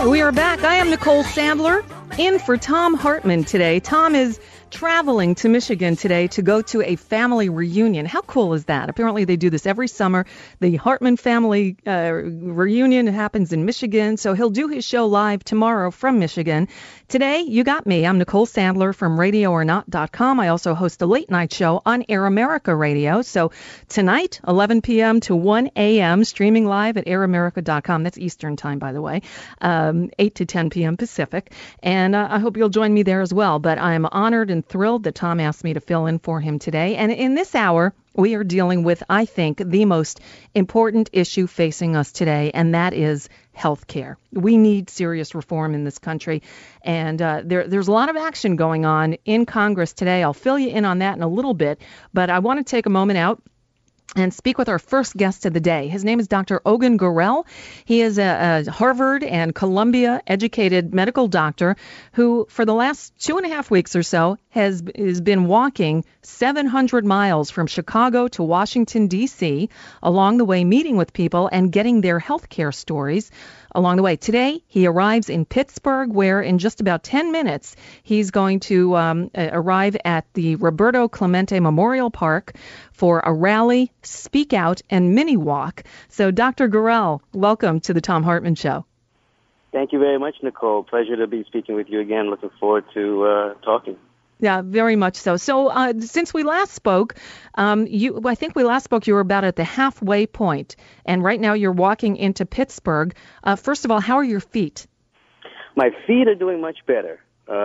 We are back. I am Nicole Sandler, in for Thom Hartmann today. Tom is traveling to Michigan today to go to a family reunion. How cool is that? Apparently they do this every summer. The Hartmann family reunion happens in Michigan, so he'll do his show live tomorrow from Michigan. Today, you got me. I'm Nicole Sandler from RadioOrNot.com. I also host a late-night show on Air America Radio. So tonight, 11 p.m. to 1 a.m., streaming live at AirAmerica.com. That's Eastern time, by the way, 8 to 10 p.m. Pacific. And I hope you'll join me there as well. But I'm honored and thrilled that Tom asked me to fill in for him today. And in this hour, we are dealing with, I think, the most important issue facing us today, and that is health care. We need serious reform in this country, and there's a lot of action going on in Congress today. I'll fill you in on that in a little bit, but I want to take a moment out and speak with our first guest of the day. His name is Dr. Ogun Gurel. He is a Harvard and Columbia educated medical doctor who, for the last 2.5 weeks or so, has been walking 700 miles from Chicago to Washington, D.C., along the way meeting with people and getting their health care stories along the way. Today, he arrives in Pittsburgh, where in just about 10 minutes, he's going to arrive at the Roberto Clemente Memorial Park for a rally, speak out, and mini walk. So, Dr. Gurel, welcome to the Thom Hartmann Show. Thank you very much, Nicole. Pleasure to be speaking with you again. Looking forward to talking. Yeah, very much so. So since we last spoke, I think we last spoke, you were about at the halfway point, and right now you're walking into Pittsburgh. First of all, how are your feet? My feet are doing much better.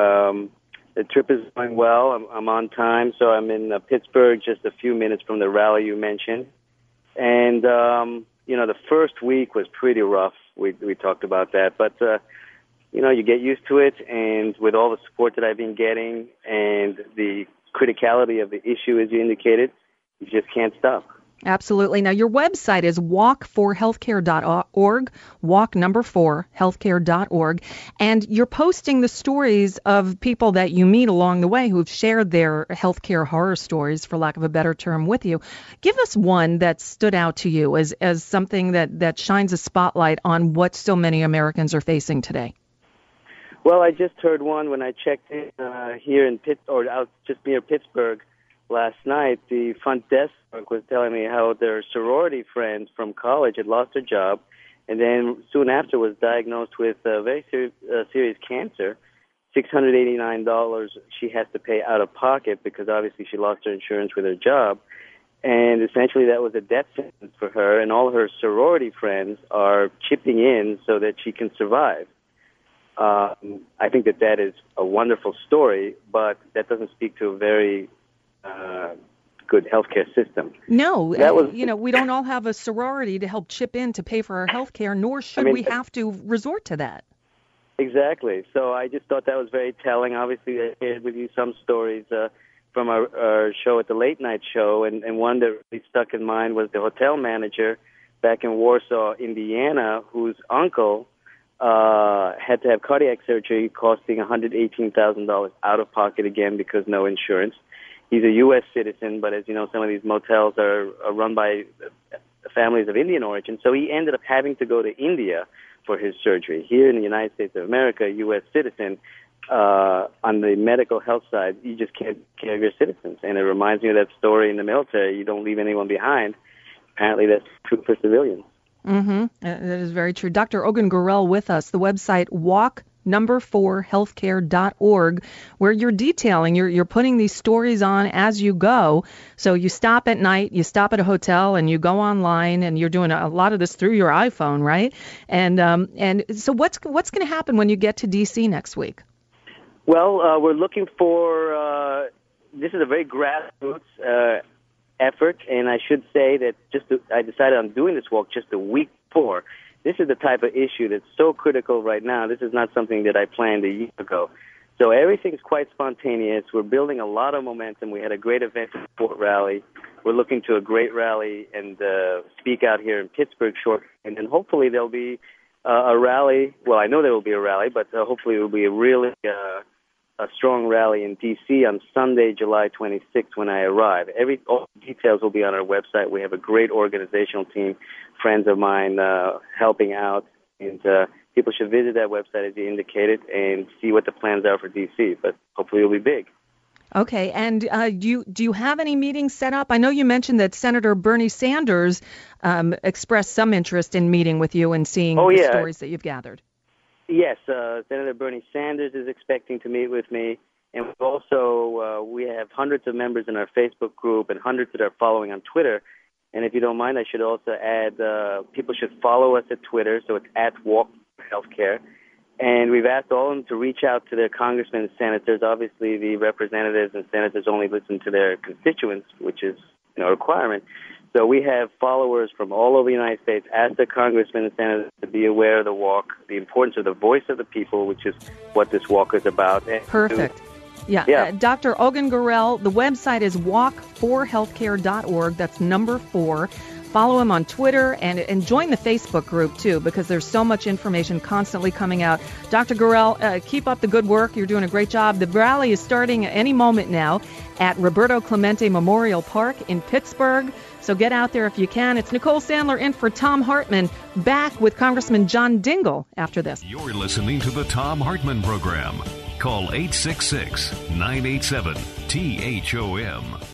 The trip is going well. I'm on time, so I'm in Pittsburgh just a few minutes from the rally you mentioned. And, the first week was pretty rough. We talked about that, but you get used to it, and with all the support that I've been getting and the criticality of the issue, as you indicated, you just can't stop. Absolutely. Now, your website is walk4healthcare.org, walk4healthcare.org, and you're posting the stories of people that you meet along the way who've shared their healthcare horror stories, for lack of a better term, with you. Give us one that stood out to you as something that shines a spotlight on what so many Americans are facing today. Well, I just heard one when I checked in here in out just near Pittsburgh last night. The front desk was telling me how their sorority friend from college had lost her job, and then soon after was diagnosed with very serious cancer. $689 she has to pay out of pocket because obviously she lost her insurance with her job, and essentially that was a death sentence for her. And all her sorority friends are chipping in so that she can survive. I think that is a wonderful story, but that doesn't speak to a very good healthcare system. No, we don't all have a sorority to help chip in to pay for our healthcare, nor should we have to resort to that. Exactly. So I just thought that was very telling. Obviously, I shared with you some stories from our show at the Late Night Show, and one that really stuck in mind was the hotel manager back in Warsaw, Indiana, whose uncle had to have cardiac surgery costing $118,000 out of pocket again because no insurance. He's a U.S. citizen, but as you know, some of these motels are run by families of Indian origin, so he ended up having to go to India for his surgery. Here in the United States of America, a U.S. citizen, on the medical health side, you just can't care of your citizens. And it reminds me of that story in the military, you don't leave anyone behind. Apparently that's true for civilians. Mm-hmm. That is very true. Dr. Ogun Gurel with us, the website walk4healthcare.org, where you're detailing, you're putting these stories on as you go. So you stop at night, you stop at a hotel, and you go online, and you're doing a lot of this through your iPhone, right? And so what's going to happen when you get to D.C. next week? Well, we're looking for, this is a very grassroots effort, and I should say that I decided on doing this walk just a week before. This is the type of issue that's so critical right now. This is not something that I planned a year ago. So everything's quite spontaneous. We're building a lot of momentum. We had a great event at the Fort Rally. We're looking to a great rally and speak out here in Pittsburgh shortly. And then hopefully there'll be a rally. Well, I know there will be a rally, but hopefully it will be a really a strong rally in D.C. on Sunday, July 26th when I arrive. All the details will be on our website. We have a great organizational team, friends of mine helping out and people should visit that website, as you indicated, and see what the plans are for D.C., but hopefully it'll be big. Okay, and do you have any meetings set up? I know you mentioned that Senator Bernie Sanders expressed some interest in meeting with you and seeing the stories that you've gathered. Yes, Senator Bernie Sanders is expecting to meet with me, and also we have hundreds of members in our Facebook group and hundreds that are following on Twitter. And if you don't mind, I should also add people should follow us at Twitter, so it's @WalkForHealthcare. And we've asked all of them to reach out to their congressmen and senators. Obviously, the representatives and senators only listen to their constituents, which is a requirement. So we have followers from all over the United States. Ask their congressmen and senators to be aware of the walk, the importance of the voice of the people, which is what this walk is about. Perfect. Yeah. Dr. Ogun Gurel, the website is walkforhealthcare.org. That's number 4. Follow him on Twitter and join the Facebook group, too, because there's so much information constantly coming out. Dr. Gurel, keep up the good work. You're doing a great job. The rally is starting at any moment now at Roberto Clemente Memorial Park in Pittsburgh. So get out there if you can. It's Nicole Sandler in for Thom Hartmann, back with Congressman John Dingell after this. You're listening to the Thom Hartmann Program. Call 866-987-THOM.